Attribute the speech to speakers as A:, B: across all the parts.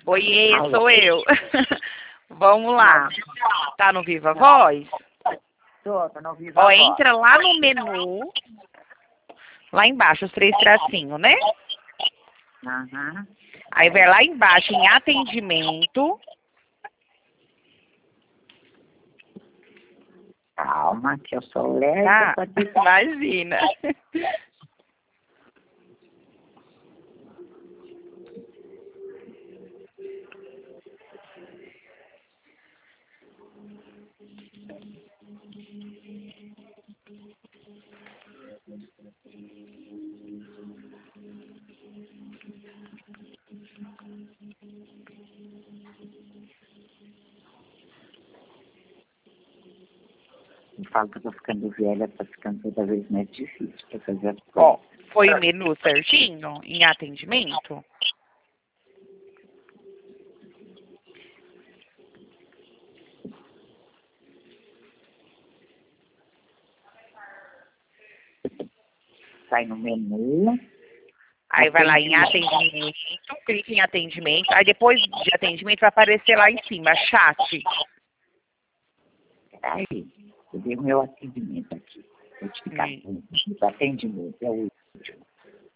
A: Oiê,
B: Alô.
A: sou eu. Vamos lá. Tá no Viva Voz?
B: Tô no Viva
A: Ó,
B: Voz.
A: entra lá no menu, lá embaixo, os 3 tracinhos, né?
B: Aham.
A: Aí vai lá embaixo em atendimento.
B: Calma, que eu sou lerda.
A: Tá?
B: Pra te-
A: Imagina.
B: Eu falo que eu tô ficando velha, tá ficando cada vez mais difícil pra fazer as
A: Ó,
B: coisas.
A: foi o menu certinho em atendimento?
B: Sai no menu.
A: Aí vai lá em atendimento, clica em atendimento. Aí depois de atendimento vai aparecer lá em cima, chat.
B: Aí, eu dei o meu atendimento aqui. Notificação. Atendimento é o último.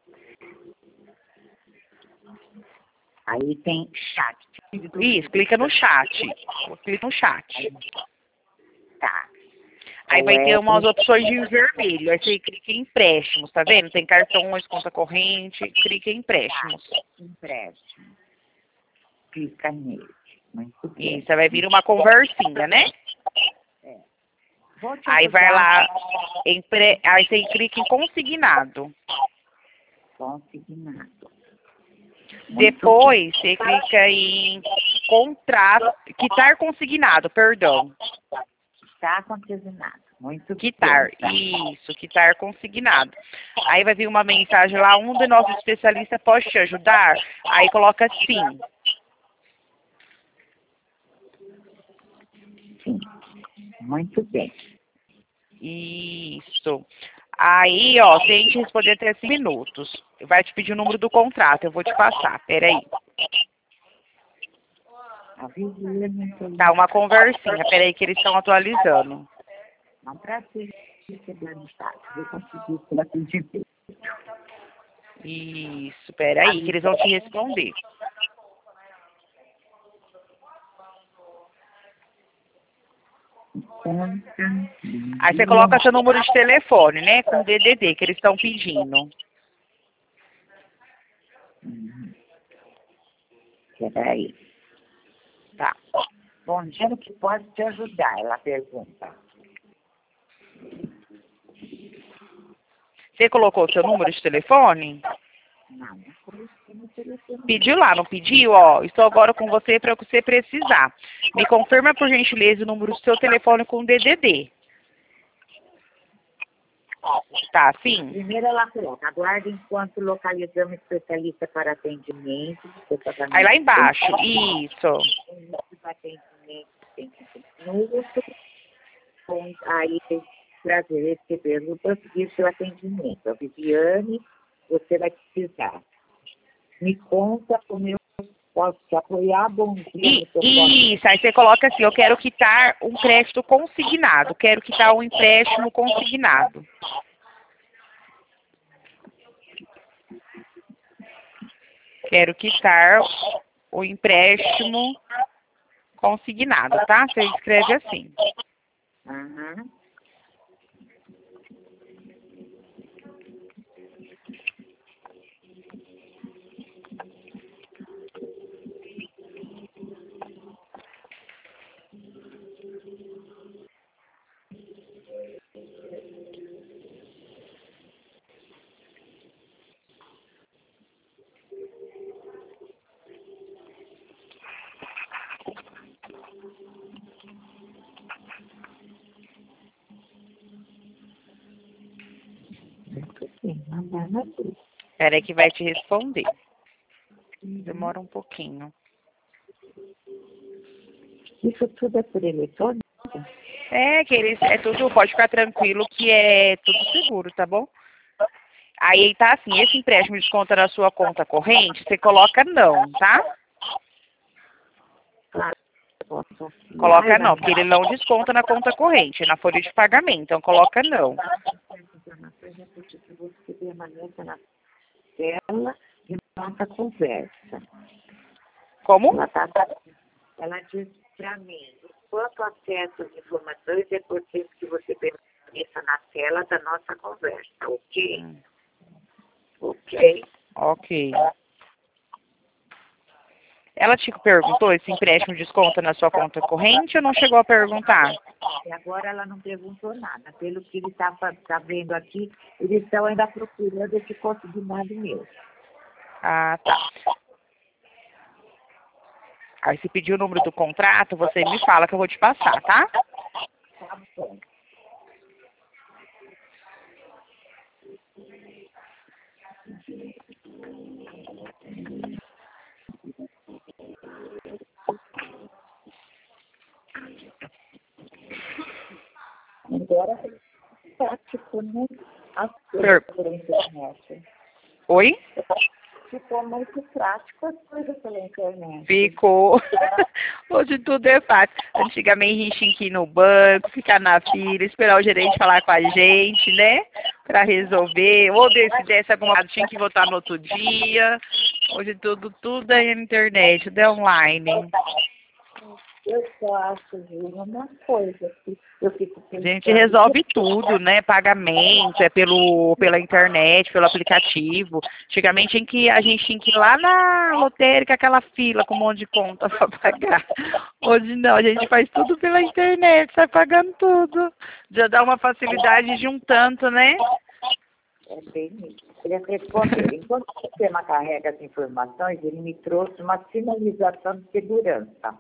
B: Aí tem chat.
A: Isso, clica no chat. Clica no chat.
B: Tá.
A: Aí vai ter umas opções de vermelho. Aí você clica em empréstimos, tá vendo? Tem cartões, conta corrente, clica em empréstimos.
B: Empréstimo. Clica nele. Muito bem.
A: Isso, aí vai vir uma conversinha, né?
B: Vou te
A: Aí vai
B: ajudar.
A: lá, aí você clica em consignado.
B: Consignado.
A: Depois você clica em contrato, quitar consignado, perdão.
B: Está consignado. Muito
A: Quitar,
B: bem.
A: isso, quitar consignado. Aí vai vir uma mensagem lá, um de nossos especialistas pode te ajudar? Aí coloca sim.
B: Sim. Muito bem.
A: Isso. Aí, ó, se a gente responder até 5 minutos, vai te pedir o número do contrato, eu vou te passar, peraí. Tá, uma conversinha, peraí que eles estão atualizando.
B: Não para ser receber no estado. Vou conseguir pela atendimento.
A: Isso, peraí que eles vão te responder. Aí você coloca seu número de telefone, né, com DDD, que eles estão pedindo.
B: Peraí.
A: Tá.
B: Bom dia, no que pode te ajudar? Ela pergunta.
A: Você colocou o seu número de telefone?
B: Não, não coloquei no telefone.
A: Pediu lá, não pediu? Ó, estou agora com você para o que você precisar. Me confirma, por gentileza, o número do seu telefone com DDD. Tá, sim?
B: Primeiro ela coloca, aguarde enquanto localizamos especialista para atendimento.
A: Aí lá embaixo, isso.
B: Atendimento tem 5 minutos. Aí tem prazer recebê-lo conseguir seu atendimento. A Viviane, você vai precisar. Me conta como eu posso te apoiar. Bom dia.
A: Isso, aí você coloca assim, eu quero quitar um crédito consignado, quero quitar um empréstimo consignado. Quero quitar o empréstimo consignado, tá? Você escreve assim.
B: Uhum.
A: Peraí que vai te responder. Demora um pouquinho.
B: Isso tudo é por eletrônico?
A: É, que eles, é tudo, pode ficar tranquilo que é tudo seguro, tá bom? Aí tá assim, esse empréstimo desconta na sua conta corrente, você coloca não, tá?
B: posso assim.
A: Coloca não, porque ele não desconta na conta corrente, na folha de pagamento. Então, coloca não.
B: Informações é porque você permaneça na tela e nossa conversa.
A: Como?
B: Ela diz para mim, enquanto acesso às informações é porque que você permaneça na tela da nossa conversa, ok? Ok.
A: Ok. Ela te perguntou se empréstimo desconta na sua conta corrente ou não chegou a perguntar?
B: E agora ela não perguntou nada. Pelo que ele está vendo aqui, eles estão ainda procurando esse consignado mesmo.
A: Ah, tá. Aí se pedir o número do contrato, você me fala que eu vou te passar, tá?
B: Tá bom. Agora ficou muito prático pela internet.
A: Oi?
B: Ficou muito prático as coisas pela internet.
A: Ficou. Hoje tudo é fácil. Antigamente a gente tinha que ir no banco, ficar na fila, esperar o gerente falar com a gente, né? Pra resolver. Ou se desse alguma coisa, tinha que votar no outro dia. Hoje tudo é na internet, tudo é online.
B: Eu só acho, Júlia, uma coisa que eu fico
A: A
B: pensando.
A: gente resolve tudo, né? Pagamento, pela internet, pelo aplicativo. Antigamente a gente tinha que ir lá na lotérica, aquela fila com um monte de conta para pagar. Hoje não, a gente faz tudo pela internet, sai pagando tudo. Já dá uma facilidade de um tanto, né?
B: É bem isso. Ele respondeu. Enquanto o sistema carrega as informações, ele me trouxe uma sinalização de segurança.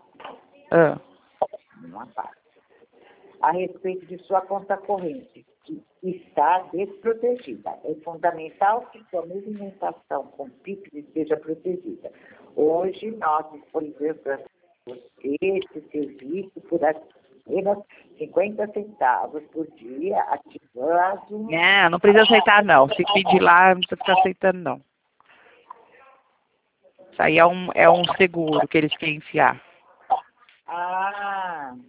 B: Uma parte. A respeito de sua conta corrente, que está desprotegida. É fundamental que sua movimentação com PIX esteja protegida. Hoje, nós disponibilizamos esse serviço por apenas 50 centavos por dia, ativando...
A: Não precisa aceitar, não. Se pedir lá, não precisa ficar aceitando, não. Isso aí é um seguro que eles querem enfiar.
B: Ah...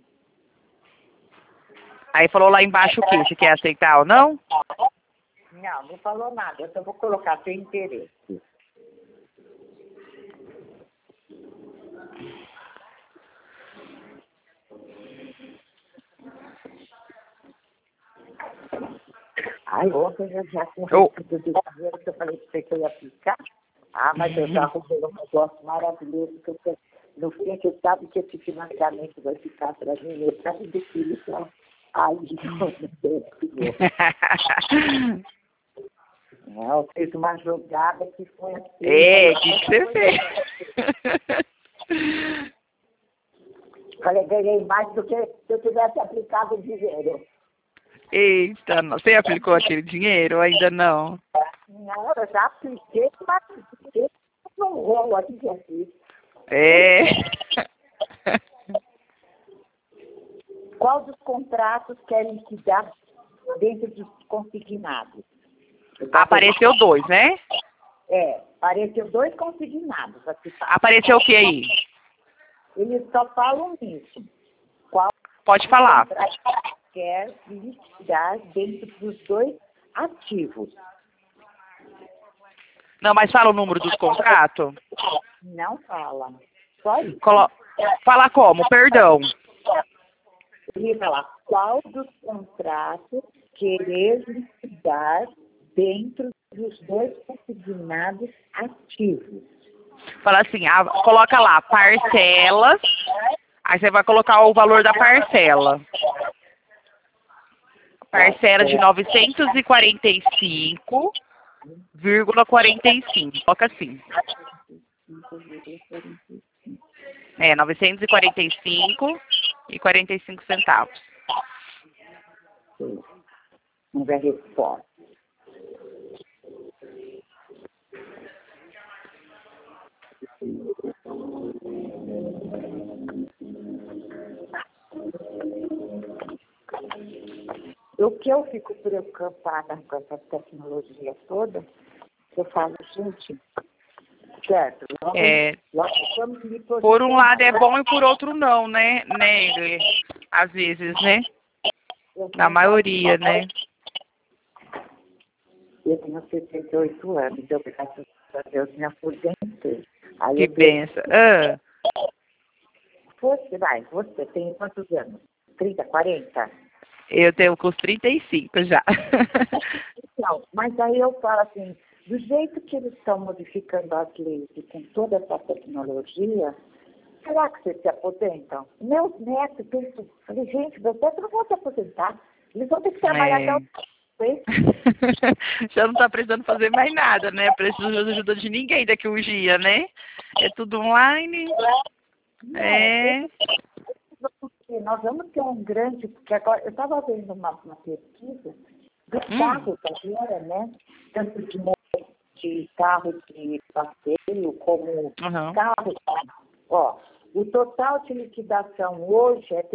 A: Aí falou lá embaixo o quê? Você quer aceitar ou não?
B: Não falou nada. Eu só vou colocar sem interesse. Ai, ontem eu já com respeito do dinheiro que eu falei para você que eu ia aplicar. Ah, mas eu já arrumei um negócio maravilhoso que eu, no fim que eu sabe que esse financiamento vai ficar para mim, metade do filho só. Ai, não, eu fiz uma jogada que foi assim.
A: É, o que você fez?
B: Falei, ganhei mais do que se eu tivesse aplicado o dinheiro.
A: Eita, você aplicou aquele dinheiro ou ainda não?
B: Não, eu já apliquei, mas não rolo aqui que eu fiz.
A: É.
B: Qual dos contratos querem liquidar dentro dos consignados?
A: Apareceu 2, né?
B: Apareceu 2 consignados aqui.
A: Apareceu o que aí?
B: Eles só falam nisso. Qual
A: Pode falar.
B: quer liquidar dentro dos 2 ativos?
A: Não, mas fala o número dos contratos?
B: Não fala. Só isso.
A: Fala como? Perdão.
B: Ele fala qual dos contratos querer liquidar dentro dos 2 consignados ativos.
A: Fala assim, coloca lá, parcelas. Aí você vai colocar o valor da parcela. Parcela de 945,45. Coloca assim. 945,45 centavos.
B: Vamos ver a resposta. O que eu fico preocupada com essa tecnologia toda, eu falo, gente, Certo. Logo,
A: É,
B: logo vamos me
A: por um lado é
B: posicionar.
A: bom e por outro não, né? Às vezes, né? Na maioria, né?
B: Eu tenho 68 anos, eu, graças a Deus, me aposentei. Aí
A: Que
B: eu tenho...
A: benção. Ah,
B: Você tem quantos anos? 30, 40?
A: eu tenho com os 35 já.
B: Não, mas aí eu falo assim, do jeito que eles estão modificando as leis e com toda essa tecnologia, será que vocês se aposentam? Meus netos pensam, falei, gente, meus netos não vão se aposentar, eles vão ter que trabalhar até
A: É.
B: o tempo.
A: Já não tá precisando fazer mais nada, né? Preciso de ajuda de ninguém daqui um dia, né? É tudo online.
B: Não,
A: É.
B: nós vamos ter um grande, porque agora, eu estava vendo uma pesquisa do carro agora, né? Tanto de carro de passeio como
A: Uhum.
B: carro. Ó, o total de liquidação hoje é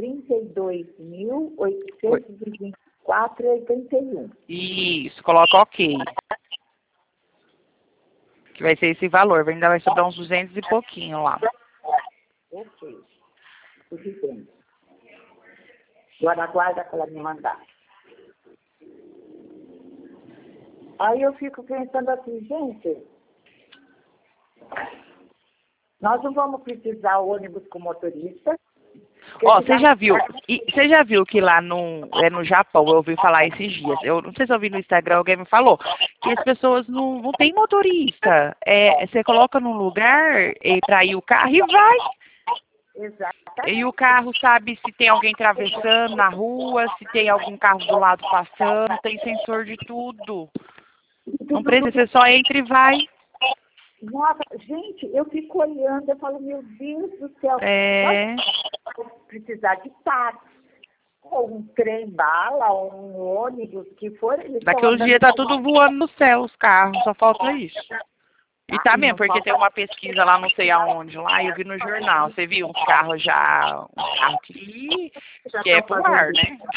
B: 32.824,81.
A: Isso, coloca ok. Que vai ser esse valor. Ainda vai sobrar uns 200 e pouquinho lá.
B: Ok, tudo bem. Agora aguarda para ela me mandar. Aí eu fico pensando assim, gente, nós não vamos precisar ônibus com motorista.
A: Ó, você já viu que lá no Japão, eu ouvi falar esses dias, eu não sei se eu vi no Instagram, alguém me falou, que as pessoas não tem motorista. Você coloca num lugar para ir o carro e vai. E o
B: Exatamente.
A: carro sabe se tem alguém atravessando na rua, se tem algum carro do lado passando, tem sensor de tudo. Não precisa, você só entra e vai.
B: Nossa, gente, eu fico olhando, eu falo, meu Deus do céu,
A: É,
B: nós vamos precisar de táxi, ou um trem-bala, ou um ônibus, que for, eles estão
A: daqui uns
B: andando
A: dias tá tudo voando no céu, os carros, só falta isso. E tá
B: e
A: mesmo,
B: não
A: porque
B: falta
A: tem uma pesquisa lá, não sei aonde, lá, eu vi no jornal. Você viu uns carros já, um carro
B: já
A: que é
B: estão
A: pro ar,
B: fazendo.
A: né?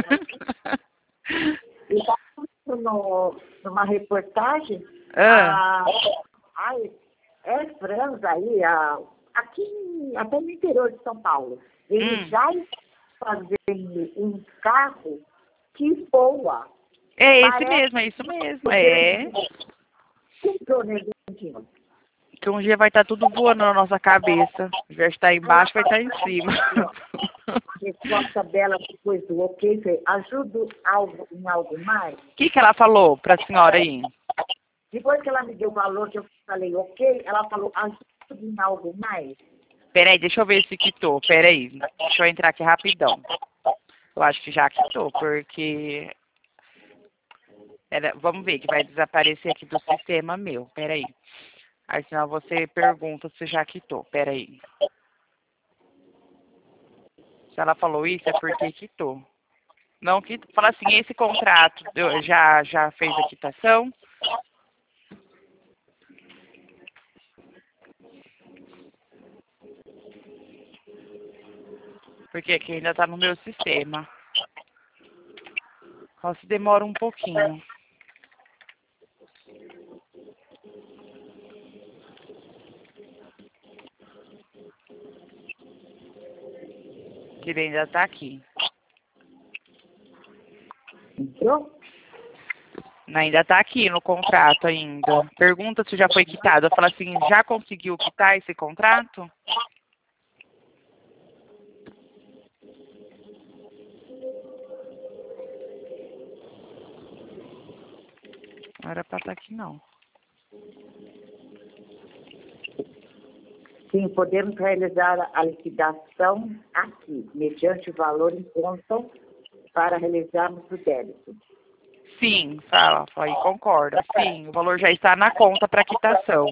B: E está numa reportagem,
A: Ah,
B: a Air France aí, aqui até no interior de São Paulo, eles já estão fazendo um carro que voa.
A: é esse
B: Parece
A: mesmo, é isso mesmo. É.
B: comprou, né, Leandrinho?
A: Que um dia vai estar tudo voando na nossa cabeça. Ao invés de estar embaixo, vai estar em cima.
B: A resposta dela depois do ok foi, ajudo em algo mais?
A: O que ela falou pra senhora aí?
B: Depois que ela me deu o valor que eu falei ok, ela falou, ajudo em algo mais?
A: Peraí, deixa eu ver se quitou. Peraí, deixa eu entrar aqui rapidão. Eu acho que já quitou, porque... Vamos ver, que vai desaparecer aqui do sistema meu. Peraí. Aí senão você pergunta se já quitou. Peraí. Se ela falou isso, é porque quitou. Não que fala assim, esse contrato já fez a quitação? Porque aqui ainda está no meu sistema. Só se demora um pouquinho. Que ele ainda está aqui.
B: Entrou?
A: Ainda está aqui no contrato ainda. Pergunta se já foi quitado. Eu falo assim, já conseguiu quitar esse contrato? Não era para estar aqui, não.
B: Sim, podemos realizar a liquidação aqui, mediante o valor em conta para realizarmos o débito.
A: Sim, fala, aí concorda. Sim, o valor já está na conta para quitação.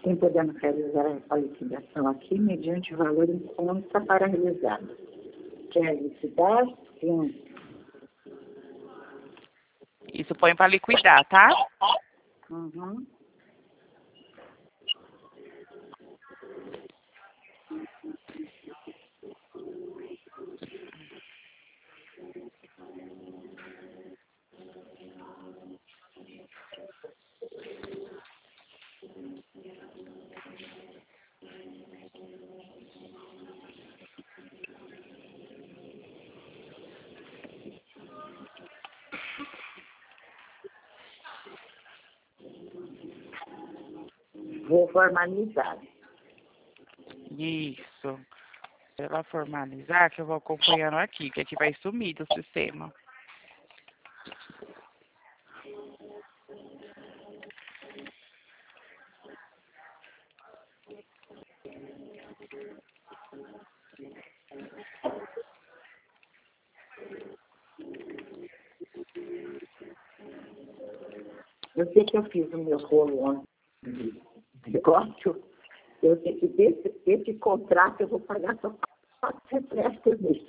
B: Assim podemos realizar a liquidação aqui mediante o valor em conta para realizar. Quer liquidar? Sim.
A: Isso põe para liquidar, tá?
B: Uhum. Vou formalizar.
A: Isso. Se ela formalizar, que eu vou acompanhando aqui, que aqui vai sumir do sistema.
B: Eu sei que eu fiz o meu rolo ontem de negócio. Eu sei que desse contrato eu vou pagar só 400 reais por mês.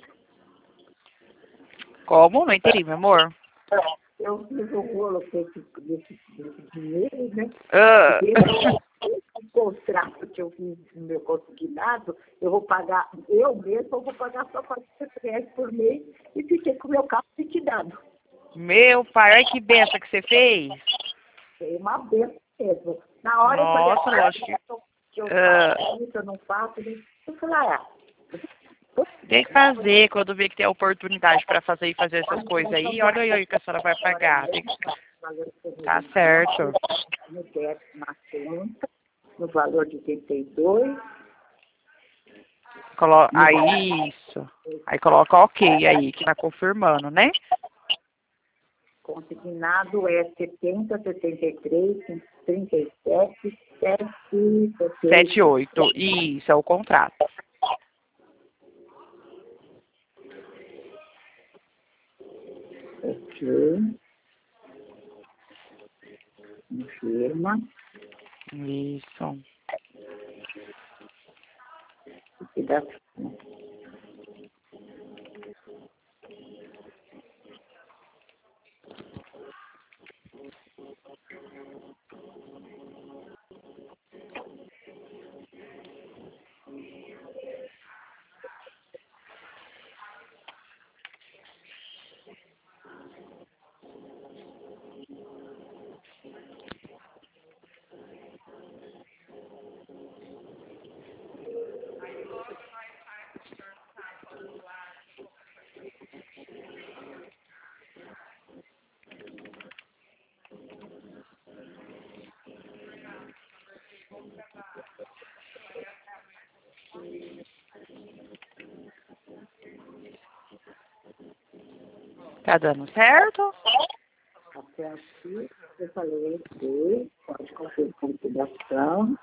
A: Como? Não entendi, meu amor.
B: Eu fiz o rolo desse dinheiro, né?
A: Ah.
B: Esse contrato que eu fiz no meu consignado, eu vou pagar, eu mesma vou pagar só 400 reais por mês e fiquei com o meu carro liquidado.
A: Meu pai, olha que benção que você fez.
B: Foi uma benção mesmo. Na hora
A: Nossa,
B: eu falei,
A: lógico
B: que eu faço isso, eu não faço isso. Eu falei,
A: tem que fazer quando vê que tem a oportunidade para fazer e fazer essas coisas aí. Olha aí que a senhora vai pagar. Tá certo.
B: No débito, na conta, no valor de 82.
A: Aí, isso. Aí coloca ok aí, que tá confirmando, né?
B: Consignado é 70, 73, 37, 7,
A: 78. Isso, é o contrato.
B: Ok. Confirma.
A: Isso.
B: Liquidação.
A: Tá dando certo?
B: Até aqui, eu falei, ok, pode conferir com liquidação.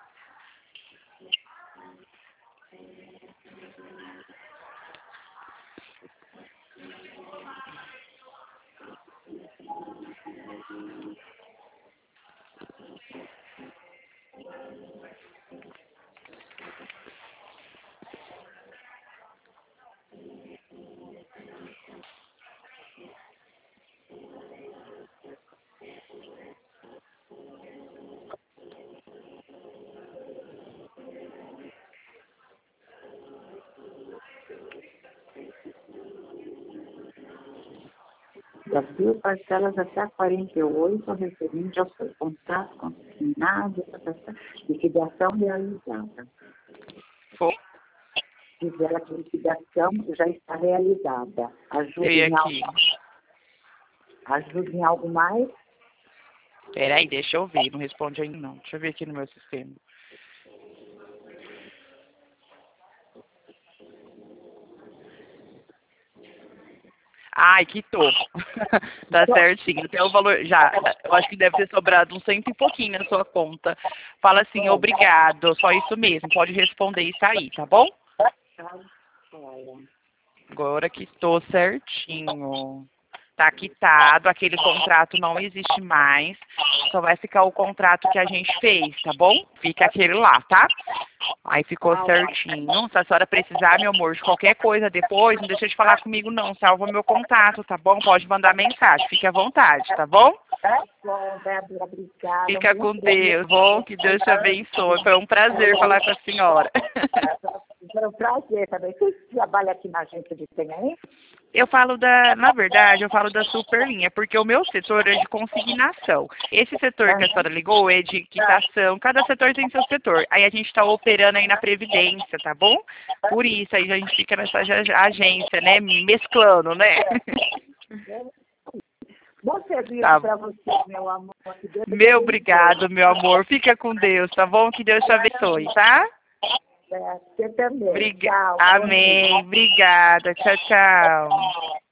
B: Das duas parcelas até 48, referente ao seu contrato consignado, liquidação realizada.
A: Foi.
B: Diz ela que a liquidação já está realizada.
A: E aqui.
B: Ajuda em algo mais?
A: Peraí, deixa eu ver. Não responde ainda não. Deixa eu ver aqui no meu sistema. Ai, quitou. Tá certinho. Tem o valor. Já, eu acho que deve ter sobrado uns 100 e pouquinho na sua conta. Fala assim, obrigado. Só isso mesmo. Pode responder e sair, tá bom? Agora quitou certinho. Tá quitado, aquele contrato não existe mais, só vai ficar o contrato que a gente fez, tá bom? Fica aquele lá, tá? Aí ficou certinho. Se a senhora precisar, meu amor, de qualquer coisa depois, não deixa de falar comigo não, salva meu contato, tá bom? Pode mandar mensagem, fique à vontade, tá bom?
B: Tá bom, Débora, obrigada.
A: Fica com Deus, bom? Que Deus te abençoe. Foi um prazer falar com a senhora.
B: Foi um prazer também. Você trabalha aqui na agência de TNM?
A: Eu falo na verdade, eu falo da Superlinha, porque o meu setor é de consignação. Esse setor que a senhora ligou é de quitação, cada setor tem seu setor. Aí a gente está operando aí na Previdência, tá bom? Por isso, aí a gente fica nessa agência, né? Mesclando, né?
B: Bom serviço
A: Tá.
B: para você, meu amor.
A: Meu obrigado, meu amor. Fica com Deus, tá bom? Que Deus te abençoe, tá?
B: Você também. Tchau.
A: Amém. Obrigada. Tchau, tchau.